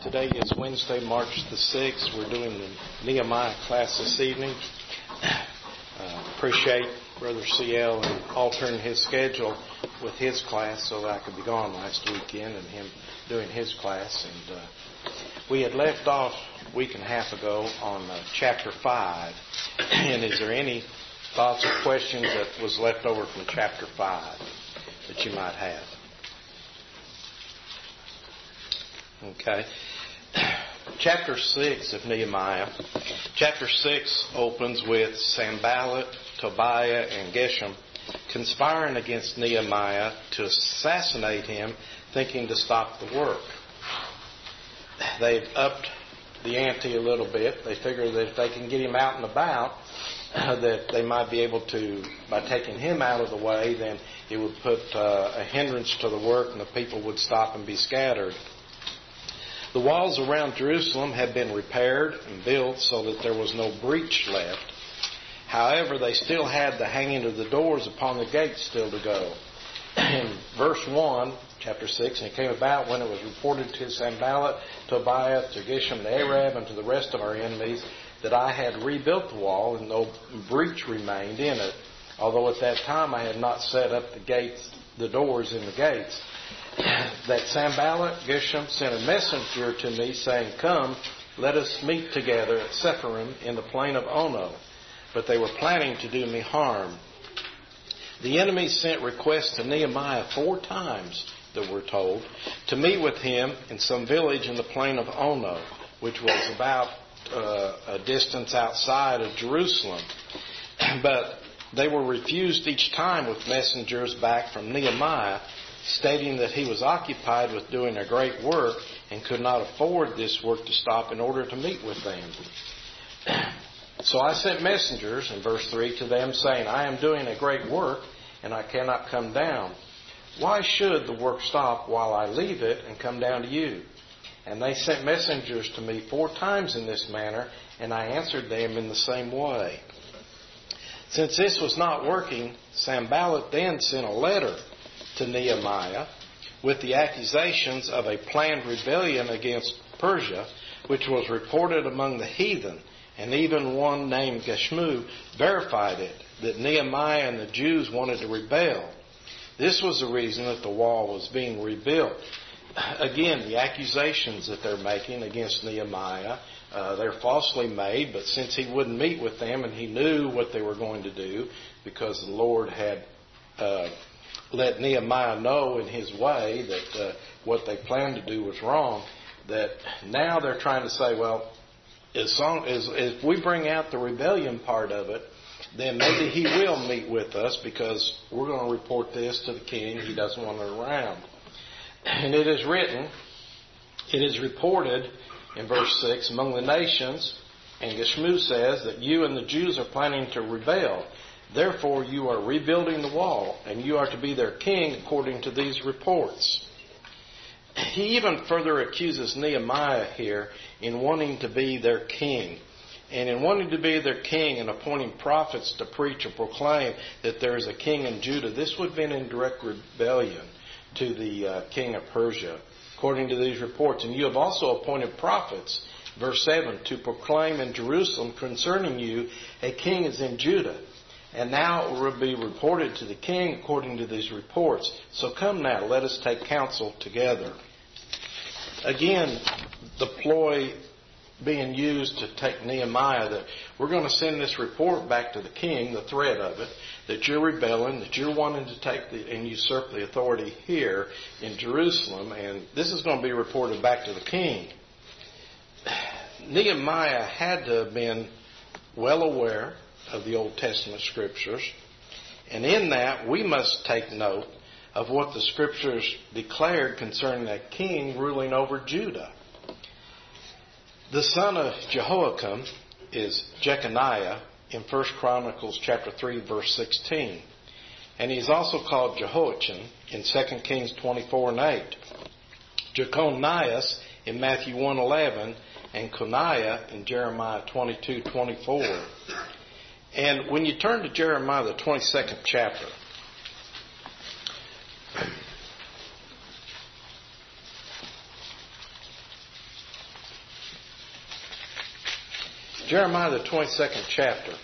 Today is Wednesday, March the 6th. We're doing the Nehemiah class this evening. Appreciate Brother CL and altering his schedule with his class so that I could be gone last weekend and him doing his class. And we had left off a week and a half ago on chapter 5. And is there any thoughts or questions that was left over from chapter 5 that you might have? Okay. Chapter 6 of Nehemiah. Chapter 6 opens with Sanballat, Tobiah, and Geshem conspiring against Nehemiah to assassinate him, thinking to stop the work. They've upped the ante a little bit. They figure that if they can get him out and about, that they might be able to, by taking him out of the way, then it would put a hindrance to the work and the people would stop and be scattered. The walls around Jerusalem had been repaired and built so that there was no breach left. However, they still had the hanging of the doors upon the gates still to go. In verse 1, chapter 6, and it came about when it was reported to Sanballat, Tobiah, to Geshem, the Arab, and to the rest of our enemies that I had rebuilt the wall and no breach remained in it, although at that time I had not set up the gates, the doors in the gates. That Sanballat, Geshem, sent a messenger to me saying, "Come, let us meet together at Sepharim in the plain of Ono." But they were planning to do me harm. The enemy sent requests to Nehemiah 4 times, that we're told, to meet with him in some village in the plain of Ono, which was about a distance outside of Jerusalem. But they were refused each time with messengers back from Nehemiah, stating that he was occupied with doing a great work and could not afford this work to stop in order to meet with them. So I sent messengers, in verse 3, to them, saying, "I am doing a great work, and I cannot come down. Why should the work stop while I leave it and come down to you?" And they sent messengers to me 4 times in this manner, and I answered them in the same way. Since this was not working, Sanballat then sent a letter to Nehemiah with the accusations of a planned rebellion against Persia, which was reported among the heathen, and even one named Geshmu verified it, that Nehemiah and the Jews wanted to rebel. This was the reason that the wall was being rebuilt. Again, the accusations that they're making against Nehemiah, they're falsely made, but since he wouldn't meet with them and he knew what they were going to do, because the Lord had let Nehemiah know in his way that what they planned to do was wrong, that now they're trying to say, well, if we bring out the rebellion part of it, then maybe he will meet with us because we're going to report this to the king. He doesn't want it around. And it is written, it is reported in verse 6, among the nations, and Geshmu says that you and the Jews are planning to rebel. Therefore, you are rebuilding the wall, and you are to be their king according to these reports. He even further accuses Nehemiah here in wanting to be their king. And in wanting to be their king and appointing prophets to preach and proclaim that there is a king in Judah, this would have been in direct rebellion to the king of Persia, according to these reports. And you have also appointed prophets, verse 7, to proclaim in Jerusalem concerning you, a king is in Judah. And now it will be reported to the king according to these reports. So come now, let us take counsel together. Again, the ploy being used to take Nehemiah, that we're going to send this report back to the king, the threat of it, that you're rebelling, that you're wanting to take and usurp the authority here in Jerusalem, and this is going to be reported back to the king. Nehemiah had to have been well aware of the Old Testament Scriptures. And in that, we must take note of what the Scriptures declared concerning that king ruling over Judah. The son of Jehoiakim is Jeconiah in 1 Chronicles chapter 3, verse 16. And he's also called Jehoiachin in 2 Kings 24 and 8. Jeconias in Matthew 1:11, and Coniah in Jeremiah 22:24. And when you turn to Jeremiah, the 22nd chapter, Jeremiah, the 22nd chapter.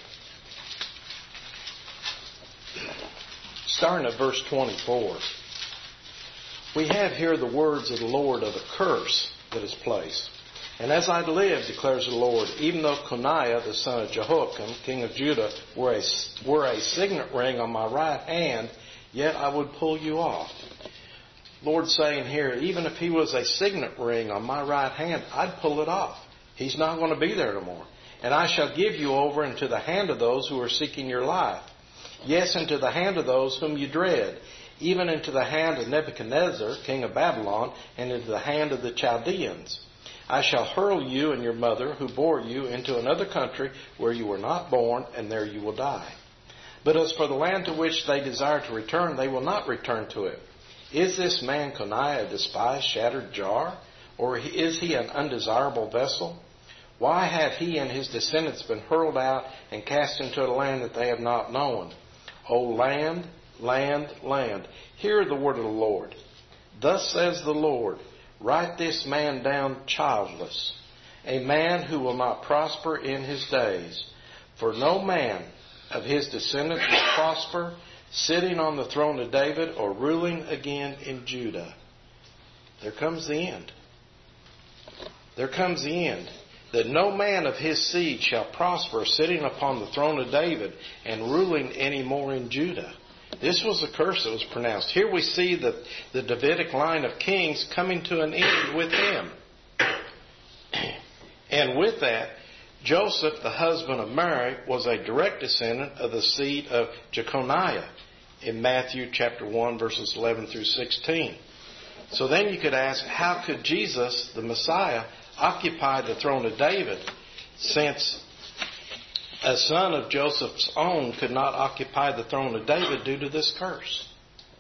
Starting at verse 24. We have here the words of the Lord of the curse that is placed. And as I live, declares the Lord, even though Coniah, the son of Jehoiakim, king of Judah, were a signet ring on my right hand, yet I would pull you off. Lord saying here, even if he was a signet ring on my right hand, I'd pull it off. He's not going to be there no more. And I shall give you over into the hand of those who are seeking your life. Yes, into the hand of those whom you dread, even into the hand of Nebuchadnezzar, king of Babylon, and into the hand of the Chaldeans. I shall hurl you and your mother, who bore you, into another country where you were not born, and there you will die. But as for the land to which they desire to return, they will not return to it. Is this man Coniah a despised, shattered jar? Or is he an undesirable vessel? Why have he and his descendants been hurled out and cast into a land that they have not known? O land, land, land, hear the word of the Lord. Thus says the Lord, write this man down childless, a man who will not prosper in his days. For no man of his descendants will prosper, sitting on the throne of David or ruling again in Judah. There comes the end. There comes the end. That no man of his seed shall prosper, sitting upon the throne of David and ruling any more in Judah. This was a curse that was pronounced. Here we see the Davidic line of kings coming to an end with him. And with that, Joseph, the husband of Mary, was a direct descendant of the seed of Jeconiah in Matthew chapter 1, verses 11 through 16. So then you could ask, how could Jesus, the Messiah, occupy the throne of David, since a son of Joseph's own could not occupy the throne of David due to this curse?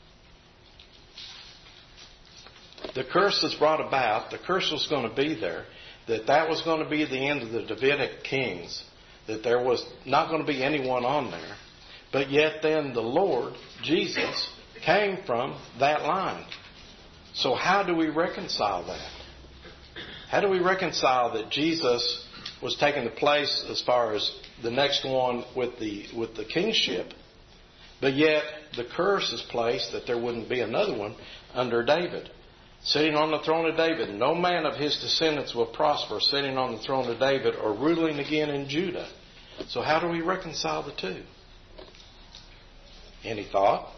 The curse is brought about. The curse was going to be there. That was going to be the end of the Davidic kings. That there was not going to be anyone on there. But yet then the Lord, Jesus, came from that line. So how do we reconcile that? How do we reconcile that Jesus was taking the place as far as the next one with the kingship, but yet the curse is placed that there wouldn't be another one under David? Sitting on the throne of David, no man of his descendants will prosper, sitting on the throne of David or ruling again in Judah. So how do we reconcile the two? Any thought?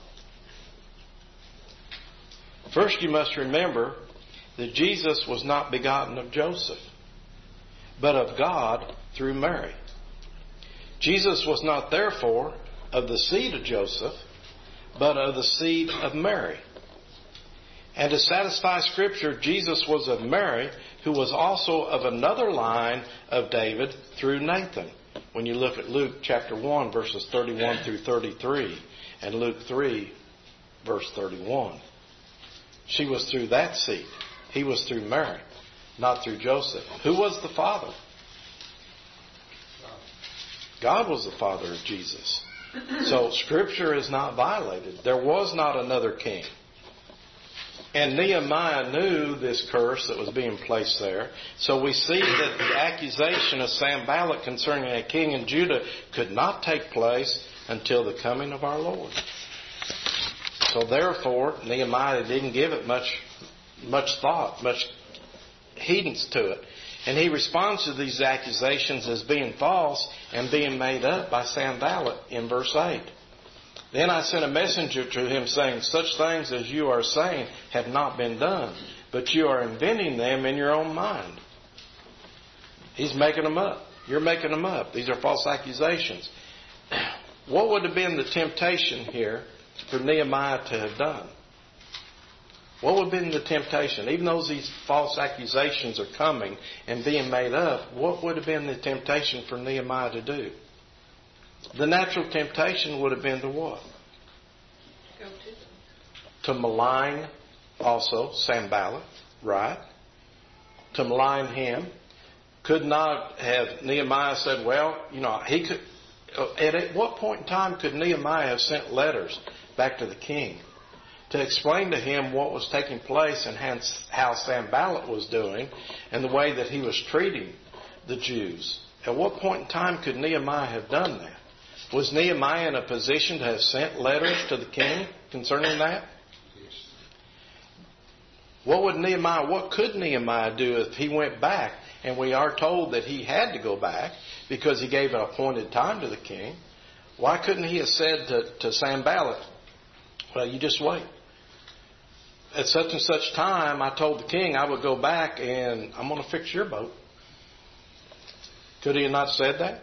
First, you must remember that Jesus was not begotten of Joseph, but of God through Mary. Jesus was not therefore of the seed of Joseph, but of the seed of Mary. And to satisfy Scripture, Jesus was of Mary, who was also of another line of David through Nathan. When you look at Luke chapter 1, verses 31 through 33, and Luke 3, verse 31. She was through that seed. He was through Mary, not through Joseph. Who was the father? God was the father of Jesus. So Scripture is not violated. There was not another king. And Nehemiah knew this curse that was being placed there. So we see that the accusation of Sanballat concerning a king in Judah could not take place until the coming of our Lord. So therefore, Nehemiah didn't give it much thought, much heedance to it. And he responds to these accusations as being false and being made up by Sanballat in verse 8. Then I sent a messenger to him saying, such things as you are saying have not been done, but you are inventing them in your own mind. He's making them up. You're making them up. These are false accusations. What would have been the temptation here for Nehemiah to have done? What would have been the temptation? Even though these false accusations are coming and being made up, what would have been the temptation for Nehemiah to do? The natural temptation would have been to what? Go to them. To malign also Sanballat, right? To malign him. Could not have Nehemiah said, well, he could. At what point in time could Nehemiah have sent letters back to the king to explain to him what was taking place and hence how Sanballat was doing and the way that he was treating the Jews At what point in time could Nehemiah have done that? Was Nehemiah in a position to have sent letters to the king concerning that? What could Nehemiah do if he went back? And we are told that he had to go back because he gave an appointed time to the king. Why couldn't he have said to Sanballat, well, you just wait. At such and such time, I told the king I would go back and I'm going to fix your boat. Could he have not said that?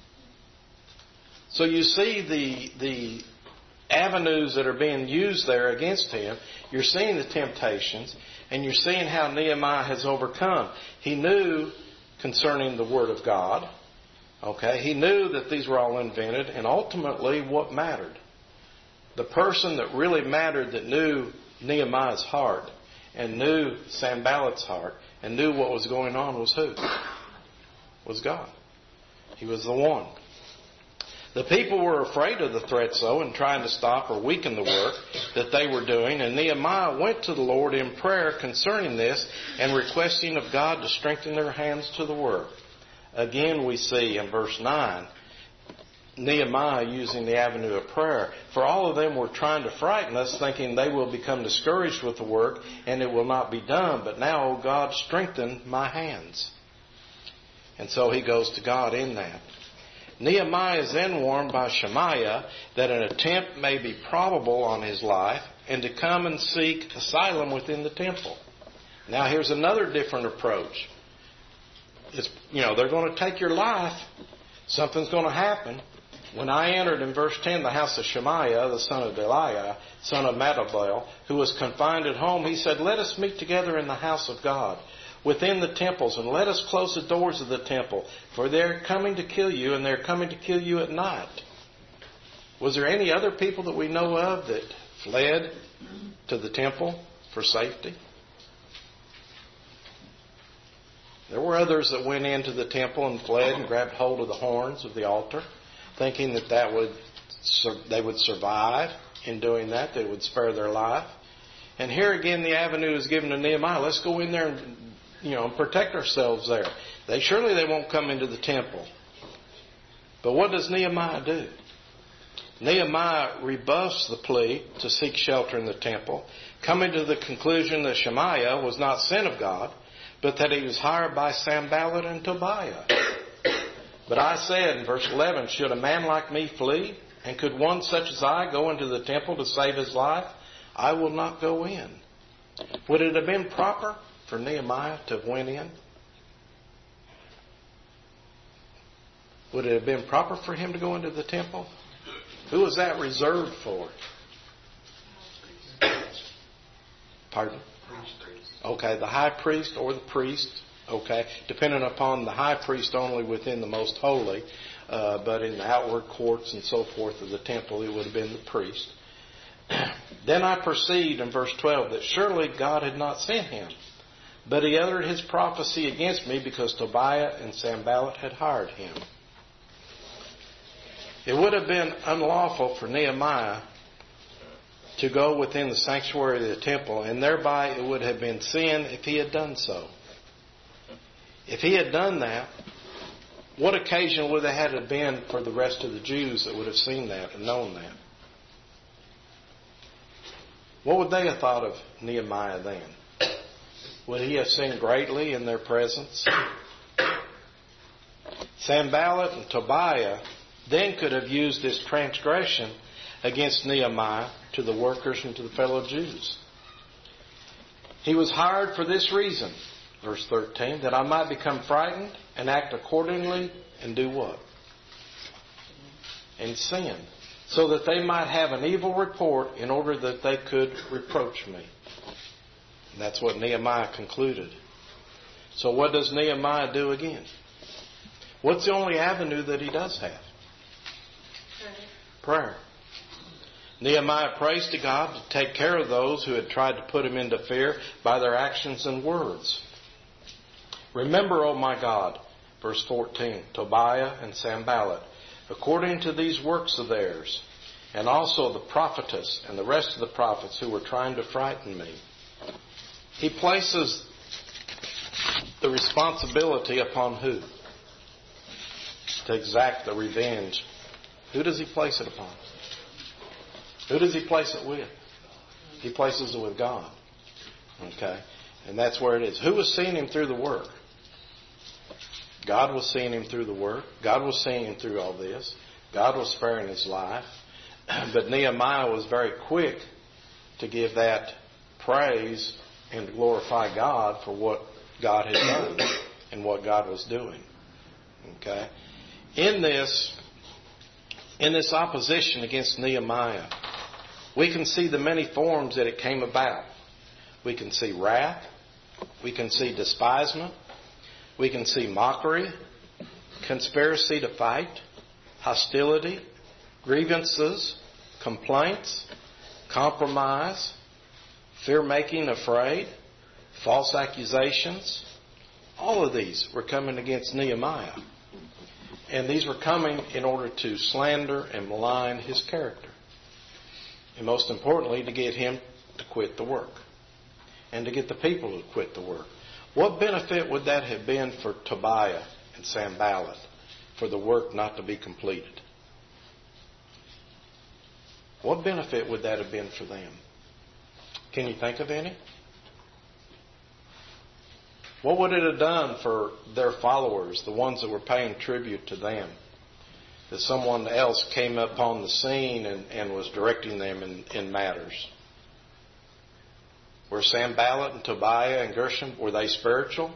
So you see the avenues that are being used there against him. You're seeing the temptations, and you're seeing how Nehemiah has overcome. He knew concerning the Word of God. Okay, he knew that these were all invented, and ultimately what mattered? The person that really mattered, that knew Nehemiah's heart and knew Sanballat's heart and knew what was going on, was who? Was God. He was the one. The people were afraid of the threats, though, and trying to stop or weaken the work that they were doing. And Nehemiah went to the Lord in prayer concerning this and requesting of God to strengthen their hands to the work. Again, we see in verse 9, Nehemiah using the avenue of prayer. For all of them were trying to frighten us, thinking they will become discouraged with the work and it will not be done. But now, O God, strengthen my hands. And so he goes to God in that. Nehemiah is then warned by Shemaiah that an attempt may be probable on his life and to come and seek asylum within the temple. Now here's another different approach. They're going to take your life. Something's going to happen. When I entered in verse 10 the house of Shemaiah, the son of Delaiah, son of Mattabel, who was confined at home, he said, let us meet together in the house of God, within the temples, and let us close the doors of the temple, for they're coming to kill you, and they're coming to kill you at night. Was there any other people that we know of that fled to the temple for safety? There were others that went into the temple and fled and grabbed hold of the horns of the altar, thinking that they would survive in doing that, that it would spare their life. And here again the avenue is given to Nehemiah. Let's go in there and protect ourselves there. Surely they won't come into the temple. But what does Nehemiah do? Nehemiah rebuffs the plea to seek shelter in the temple, coming to the conclusion that Shemaiah was not sent of God, but that he was hired by Sanballat and Tobiah. But I said in verse 11, should a man like me flee? And could one such as I go into the temple to save his life? I will not go in. Would it have been proper for Nehemiah to have went in? Would it have been proper for him to go into the temple? Who was that reserved for? Pardon? Okay, the high priest or the priest. Okay, depending upon the high priest only within the most holy, but in the outward courts and so forth of the temple, it would have been the priest. Then I perceived in verse 12 that surely God had not sent him, but he uttered his prophecy against me because Tobiah and Sanballat had hired him. It would have been unlawful for Nehemiah to go within the sanctuary of the temple, and thereby it would have been sin if he had done so. If he had done that, what occasion would there have been for the rest of the Jews that would have seen that and known that? What would they have thought of Nehemiah then? Would he have sinned greatly in their presence? Sanballat and Tobiah then could have used this transgression against Nehemiah to the workers and to the fellow Jews. He was hired for this reason, verse 13, that I might become frightened and act accordingly and do what? And sin. So that they might have an evil report in order that they could reproach me. And that's what Nehemiah concluded. So what does Nehemiah do again? What's the only avenue that he does have? Prayer. Nehemiah prays to God to take care of those who had tried to put him into fear by their actions and words. Remember, O my God, verse 14, Tobiah and Sanballat, according to these works of theirs, and also the prophetess and the rest of the prophets who were trying to frighten me. He places the responsibility upon who? to exact the revenge, who does he place it upon? Who does he place it with? He places it with God. Okay? And that's where it is. Who was seeing him through the work? God was seeing him through the work. God was seeing him through all this. God was sparing his life. But Nehemiah was very quick to give that praise and to glorify God for what God had done and what God was doing. Okay? In this opposition against Nehemiah, we can see the many forms that it came about. We can see wrath. We can see despisement. We can see mockery, conspiracy to fight, hostility, grievances, complaints, compromise, fear-making, afraid, false accusations. All of these were coming against Nehemiah. And these were coming in order to slander and malign his character. And most importantly, to get him to quit the work. And to get the people to quit the work. What benefit would that have been for Tobiah and Sanballat for the work not to be completed? What benefit would that have been for them? Can you think of any? What would it have done for their followers, the ones that were paying tribute to them? That someone else came upon the scene and was directing them in matters. Were Sanballat and Tobiah and Gershom, were they spiritual?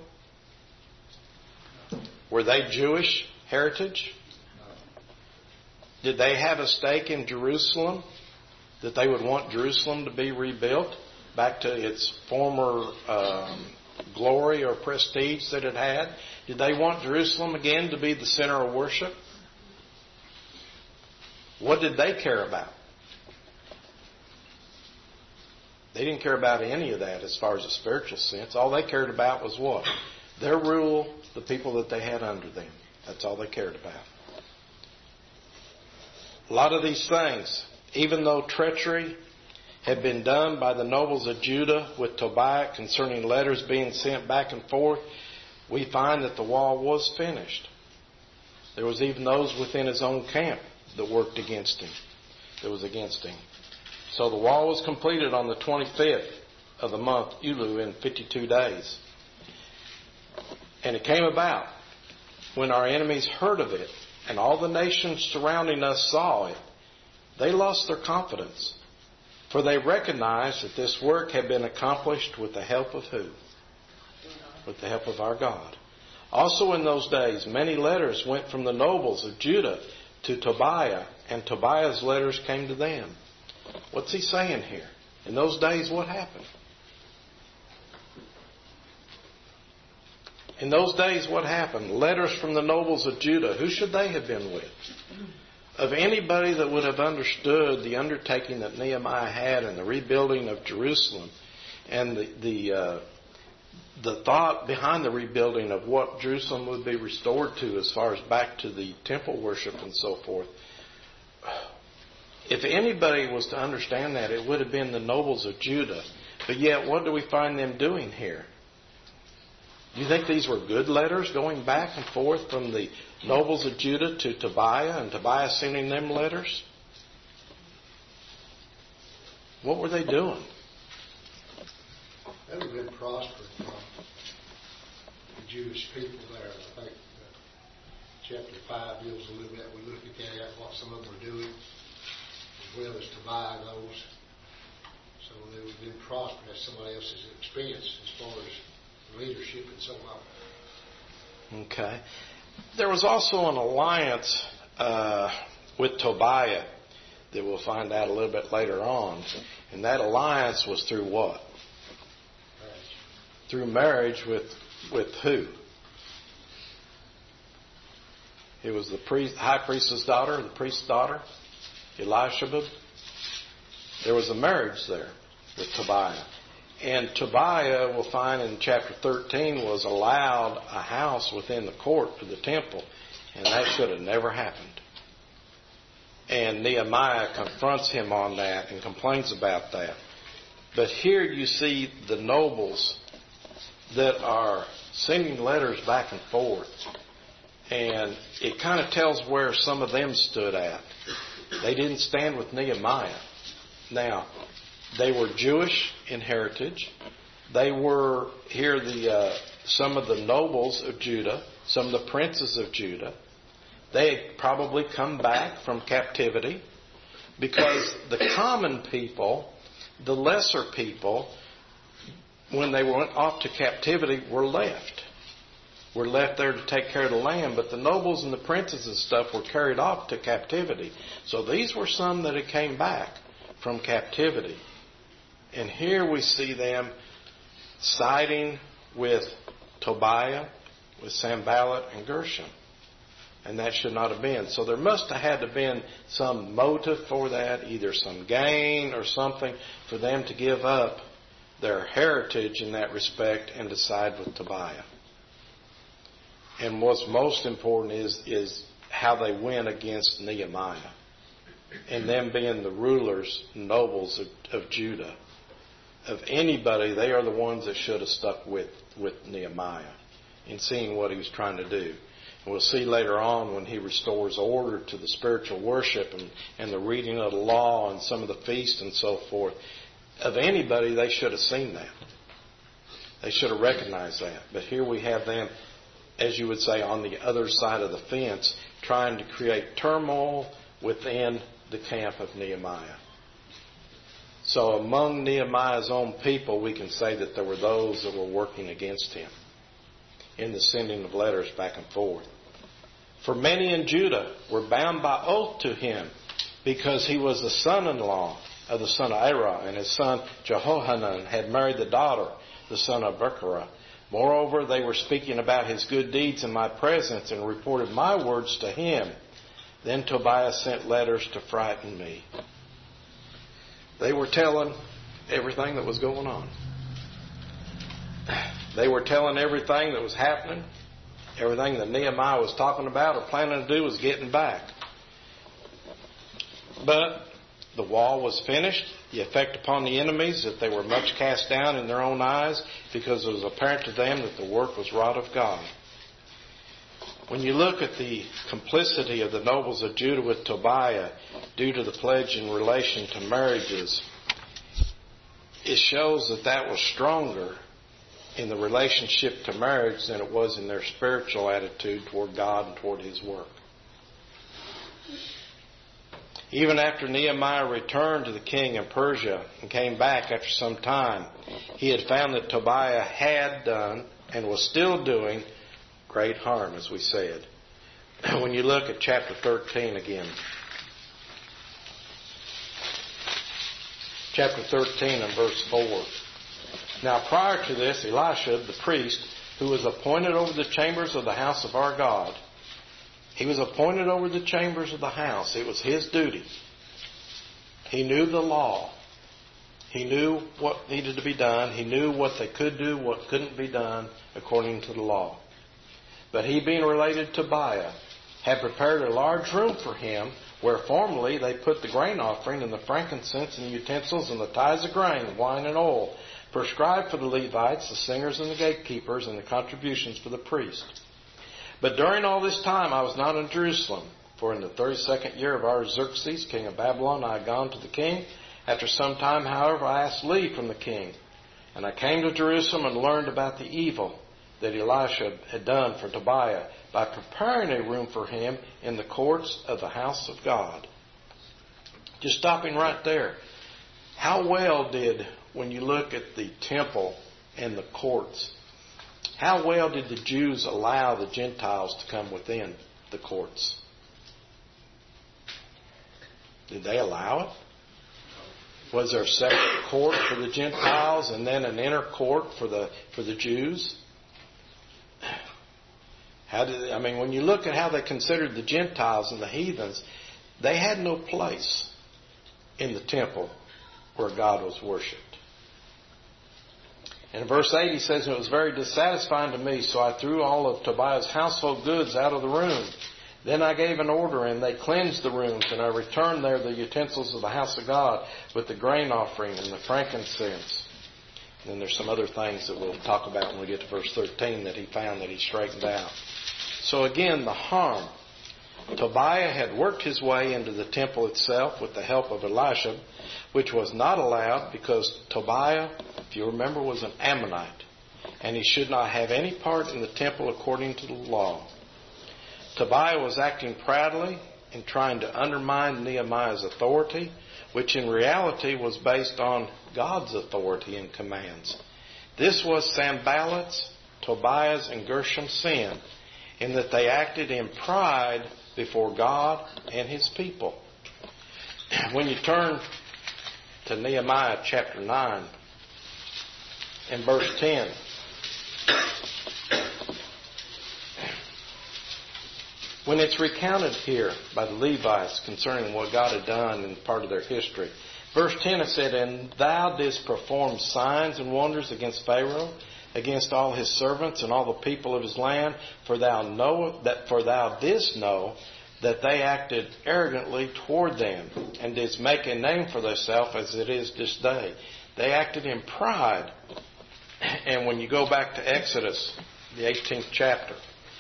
Were they Jewish heritage? Did they have a stake in Jerusalem? That they would want Jerusalem to be rebuilt back to its former glory or prestige that it had? Did they want Jerusalem again to be the center of worship? What did they care about? They didn't care about any of that as far as a spiritual sense. All they cared about was what? Their rule, the people that they had under them. That's all they cared about. A lot of these things, even though treachery had been done by the nobles of Judah with Tobiah concerning letters being sent back and forth, we find that the wall was finished. There was even those within his own camp that worked against him, that was against him. So the wall was completed on the 25th of the month, Elul, in 52 days. And it came about when our enemies heard of it and all the nations surrounding us saw it, they lost their confidence. For they recognized that this work had been accomplished with the help of who? With the help of our God. Also in those days, many letters went from the nobles of Judah to Tobiah, and Tobiah's letters came to them. What's he saying here? In those days, what happened? In those days, what happened? Letters from the nobles of Judah. Who should they have been with? Of anybody that would have understood the undertaking that Nehemiah had in the rebuilding of Jerusalem and the thought behind the rebuilding of what Jerusalem would be restored to as far as back to the temple worship and so forth. If anybody was to understand that, it would have been the nobles of Judah. But yet, what do we find them doing here? Do you think these were good letters going back and forth from the nobles of Judah to Tobiah and Tobiah sending them letters? What were they doing? They would have been prosperous from the Jewish people there. I think chapter 5 deals a little bit. We look at that, what some of them were doing, as well as Tobiah those. So they would have been prosperous at somebody else's expense as far as leadership and so on. Okay. There was also an alliance with Tobiah that we'll find out a little bit later on. And that alliance was through what? Marriage. Through marriage with who? It was the high priest's daughter, the priest's daughter, Elisheba. There was a marriage there with Tobiah. And Tobiah, we'll find in chapter 13, was allowed a house within the court of the temple. And that should have never happened. And Nehemiah confronts him on that and complains about that. But here you see the nobles that are sending letters back and forth. And it kind of tells where some of them stood at. They didn't stand with Nehemiah. Now, they were Jewish in heritage. They were here some of the nobles of Judah, some of the princes of Judah. They had probably come back from captivity because the common people, the lesser people, when they went off to captivity, were left. Were left there to take care of the land, but the nobles and the princes and stuff were carried off to captivity. So these were some that had came back from captivity. And here we see them siding with Tobiah, with Sanballat and Gershom. And that should not have been. So there must have had to have been some motive for that, either some gain or something, for them to give up their heritage in that respect and to side with Tobiah. And what's most important is how they went against Nehemiah. And them being the rulers, nobles of Judah. Of anybody, they are the ones that should have stuck with Nehemiah in seeing what he was trying to do. And we'll see later on when he restores order to the spiritual worship and the reading of the law and some of the feasts and so forth. Of anybody, they should have seen that. They should have recognized that. But here we have them, as you would say, on the other side of the fence, trying to create turmoil within the camp of Nehemiah. So among Nehemiah's own people, we can say that there were those that were working against him in the sending of letters back and forth. For many in Judah were bound by oath to him because he was the son-in-law of the son of Arah, and his son Jehohanan had married the daughter, the son of Bercherah. Moreover, they were speaking about his good deeds in my presence and reported my words to him. Then Tobiah sent letters to frighten me. They were telling everything that was going on. They were telling everything that was happening. Everything that Nehemiah was talking about or planning to do was getting back. But the wall was finished. The effect upon the enemies that they were much cast down in their own eyes because it was apparent to them that the work was wrought of God. When you look at the complicity of the nobles of Judah with Tobiah due to the pledge in relation to marriages, it shows that that was stronger in the relationship to marriage than it was in their spiritual attitude toward God and toward His work. Even after Nehemiah returned to the king of Persia and came back after some time, he had found that Tobiah had done and was still doing great harm, as we said. When you look at chapter 13 again. Chapter 13 and verse 4. Now prior to this, Elisha, the priest, who was appointed over the chambers of the house of our God, he was appointed over the chambers of the house. It was his duty. He knew the law. He knew what needed to be done. He knew what they could do, what couldn't be done according to the law. But he, being related to Tobiah, had prepared a large room for him, where formerly they put the grain offering and the frankincense and the utensils and the tithes of grain, wine and oil, prescribed for the Levites, the singers and the gatekeepers, and the contributions for the priests. But during all this time I was not in Jerusalem, for in the 32nd year of Artaxerxes, king of Babylon, I had gone to the king. After some time, however, I asked leave from the king. And I came to Jerusalem and learned about the evil that Elisha had done for Tobiah by preparing a room for him in the courts of the house of God. Just stopping right there. How well did, when you look at the temple and the courts, how well did the Jews allow the Gentiles to come within the courts? Did they allow it? Was there a separate court for the Gentiles and then an inner court for the Jews? When you look at how they considered the Gentiles and the heathens, they had no place in the temple where God was worshipped. In verse 8 he says, it was very dissatisfying to me, so I threw all of Tobiah's household goods out of the room. Then I gave an order, and they cleansed the rooms, and I returned there the utensils of the house of God with the grain offering and the frankincense. And then there's some other things that we'll talk about when we get to verse 13 that he found that he straightened out. So again, the harm. Tobiah had worked his way into the temple itself with the help of Elisha, which was not allowed because Tobiah, if you remember, was an Ammonite, and he should not have any part in the temple according to the law. Tobiah was acting proudly in trying to undermine Nehemiah's authority, which in reality was based on God's authority and commands. This was Sanballat's, Tobiah's, and Gershom's sin, in that they acted in pride before God and His people. When you turn to Nehemiah chapter 9 and verse 10, when it's recounted here by the Levites concerning what God had done in part of their history, verse 10 it said, "And thou didst perform signs and wonders against Pharaoh, against all his servants and all the people of his land, for thou didst know that they acted arrogantly toward them, and didst make a name for thyself as it is this day." They acted in pride. And when you go back to Exodus, the 18th chapter,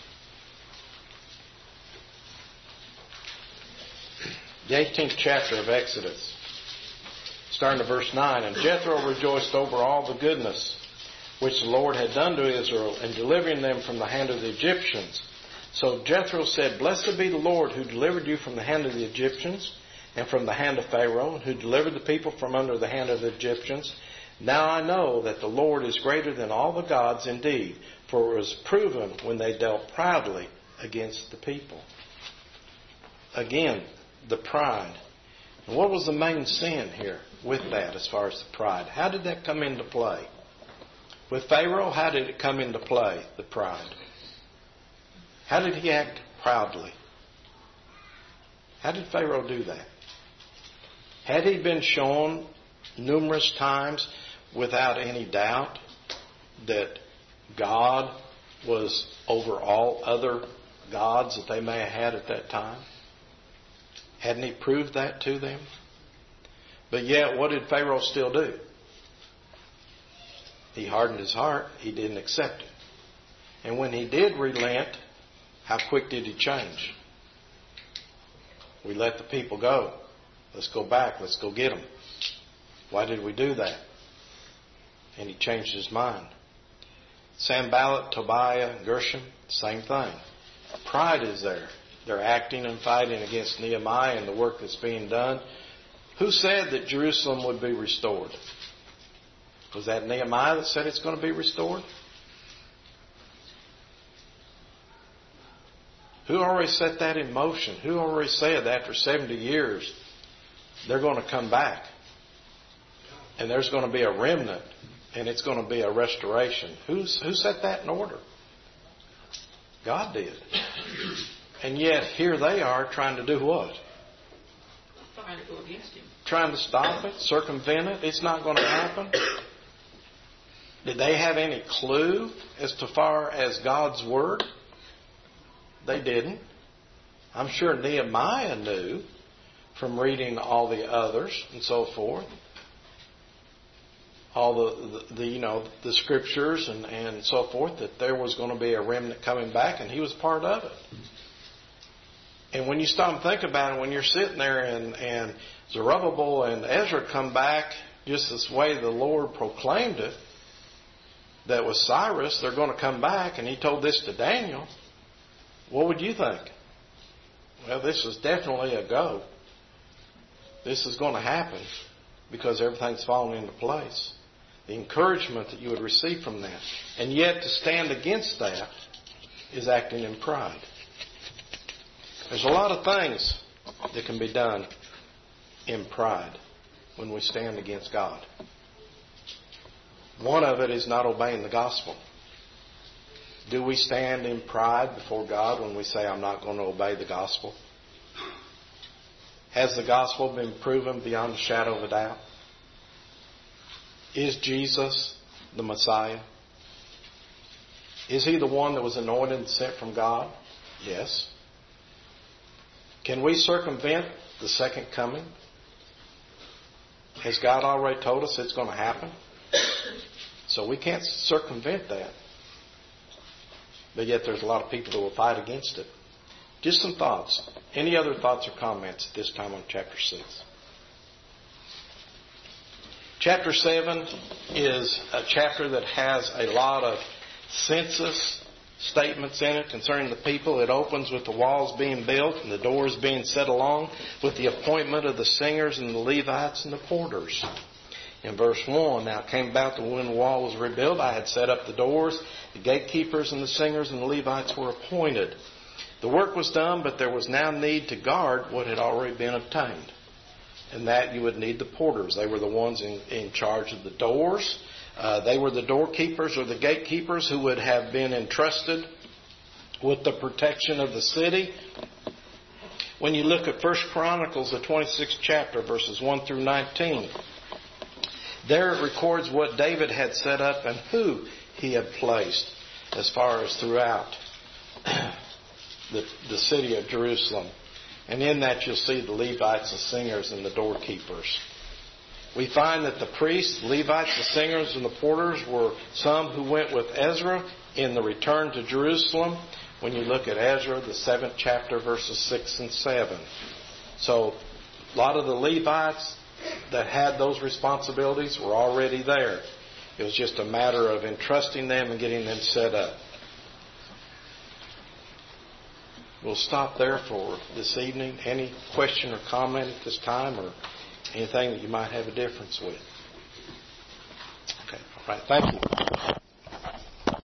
the 18th chapter of Exodus, starting to verse 9, "And Jethro rejoiced over all the goodness which the Lord had done to Israel in delivering them from the hand of the Egyptians. So Jethro said, Blessed be the Lord who delivered you from the hand of the Egyptians and from the hand of Pharaoh, and who delivered the people from under the hand of the Egyptians. Now I know that the Lord is greater than all the gods indeed, for it was proven when they dealt proudly against the people." Again, the pride. And what was the main sin here with that as far as the pride? How did that come into play? With Pharaoh, how did it come into play, the pride? How did he act proudly? How did Pharaoh do that? Had he been shown numerous times without any doubt that God was over all other gods that they may have had at that time? Hadn't he proved that to them? But yet, what did Pharaoh still do? He hardened his heart. He didn't accept it. And when he did relent, how quick did he change? We let the people go. Let's go back. Let's go get them. Why did we do that? And he changed his mind. Sanballat, Tobiah, Gershom, same thing. Pride is there. They're acting and fighting against Nehemiah and the work that's being done. Who said that Jerusalem would be restored? Was that Nehemiah that said it's going to be restored? Who already set that in motion? Who already said that after 70 years they're going to come back? And there's going to be a remnant, and it's going to be a restoration. Who set that in order? God did. And yet here they are trying to do what? Trying to go against him. Trying to stop it, circumvent it. It's not going to happen. Did they have any clue as to far as God's Word? They didn't. I'm sure Nehemiah knew from reading all the others and so forth. All the scriptures and so forth, that there was going to be a remnant coming back, and he was part of it. And when you stop and think about it, when you're sitting there and Zerubbabel and Ezra come back just this way the Lord proclaimed it, that was Cyrus, they're going to come back, and he told this to Daniel, what would you think? Well, this is definitely a go. This is going to happen because everything's fallen into place. The encouragement that you would receive from that. And yet to stand against that is acting in pride. There's a lot of things that can be done in pride when we stand against God. One of it is not obeying the gospel. Do we stand in pride before God when we say, I'm not going to obey the gospel? Has the gospel been proven beyond a shadow of a doubt? Is Jesus the Messiah? Is He the one that was anointed and sent from God? Yes. Can we circumvent the second coming? Has God already told us it's going to happen? So we can't circumvent that. but yet there's a lot of people that will fight against it. Just some thoughts. Any other thoughts or comments at this time on chapter 6? Chapter 7 is a chapter that has a lot of census statements in it concerning the people. It opens with the walls being built and the doors being set along, with the appointment of the singers and the Levites and the porters. In verse 1, now it came about that when the wall was rebuilt, I had set up the doors, the gatekeepers and the singers and the Levites were appointed. The work was done, but there was now need to guard what had already been obtained. And that you would need the porters. They were the ones in charge of the doors. They were the doorkeepers or the gatekeepers who would have been entrusted with the protection of the city. When you look at 1 Chronicles, the 26th chapter, verses 1 through 19, there it records what David had set up and who he had placed as far as throughout the city of Jerusalem. And in that you'll see the Levites, the singers, and the doorkeepers. We find that the priests, the Levites, the singers, and the porters were some who went with Ezra in the return to Jerusalem. When you look at Ezra, the 7th chapter, verses 6 and 7. So a lot of the Levites that had those responsibilities were already there. It was just a matter of entrusting them and getting them set up. We'll stop there for this evening. Any question or comment at this time, or anything that you might have a difference with? Okay. All right. Thank you.